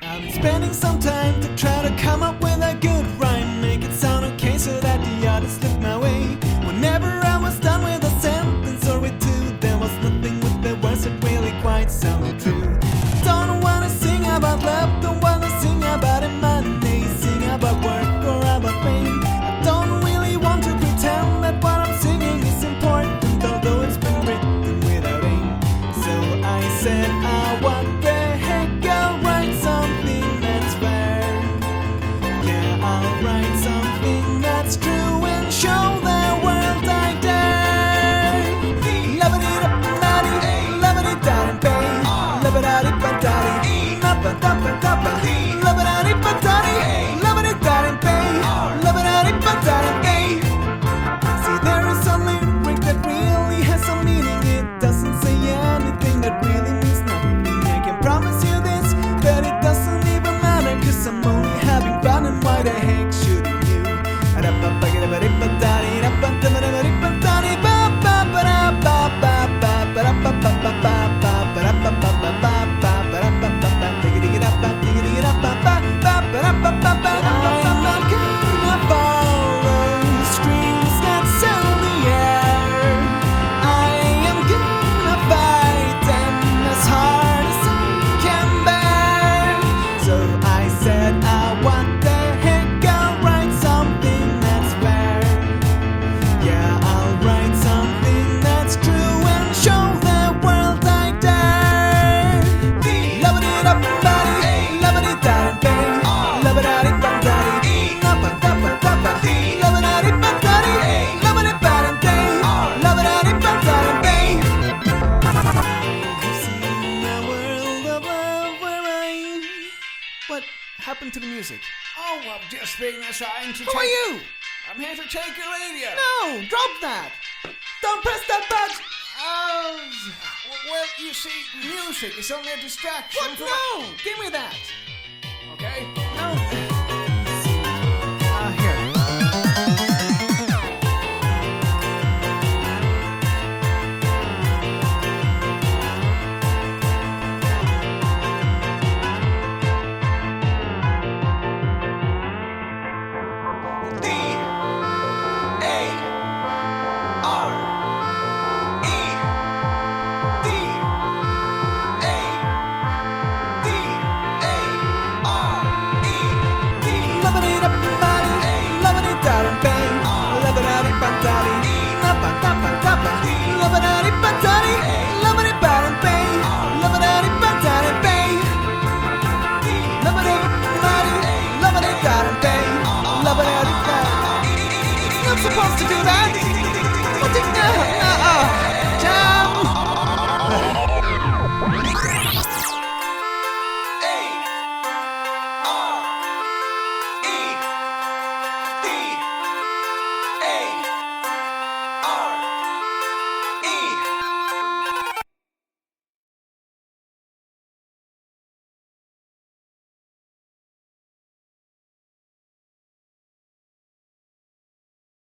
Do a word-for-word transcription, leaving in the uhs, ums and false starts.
I've been spending some time to try to come up with a good rhyme, make it sound okay so that the others look my way. Whenever I was done with a sentence or with two, there was nothing with the words that really quite sounded true. Don't wanna sing about love, don't wanna sing about money, sing about work or about pain. I don't really want to pretend that what I'm singing is important, although it's been written without aim. So I said, ah, what the heck, I'll write something that's fair. Yeah, I'll write something that's true and show the world I dare. Love-a-dee-da-ba-da-dee, love-a-dee-da-dee-bang, love-a-da-dee-ba-da-dee, love-a-da-ba-da-ba, love-a-da-dee-ba-da-dee, love-a-dee-da-dee-bang, love-a-da-dee-ba-da-dee. See, there is a lyric that really has some meaning. It doesn't say anything that really means nothing. I can promise you this, that it doesn't even matter, cause I'm only having fun, and why the heck shouldn't you? What happened to the music? Oh, I'm just being assigned to Who take... are you? I'm here to take your radio. No, drop that! Don't press that button! Oh, well, you see, music is only a distraction. What? from- No! Give me that! Okay. No. Ah, here. D A R E D A D A R E D Love-a-dee-da-ba-dee, love-a-dee-da-dee-bang, love-a-da-dee-ba-da-dee, na-ba-da-ba-da-ba, love-a-da-dee-ba-da-dee, love-a-dee-ba-da-bang, love-a-da-dee-ba-da-dee-bang, love-a-dee-ba-dee, love-a-dee-da-dee-bang, love-a-da-dee-ba-dee. You're supposed to do that!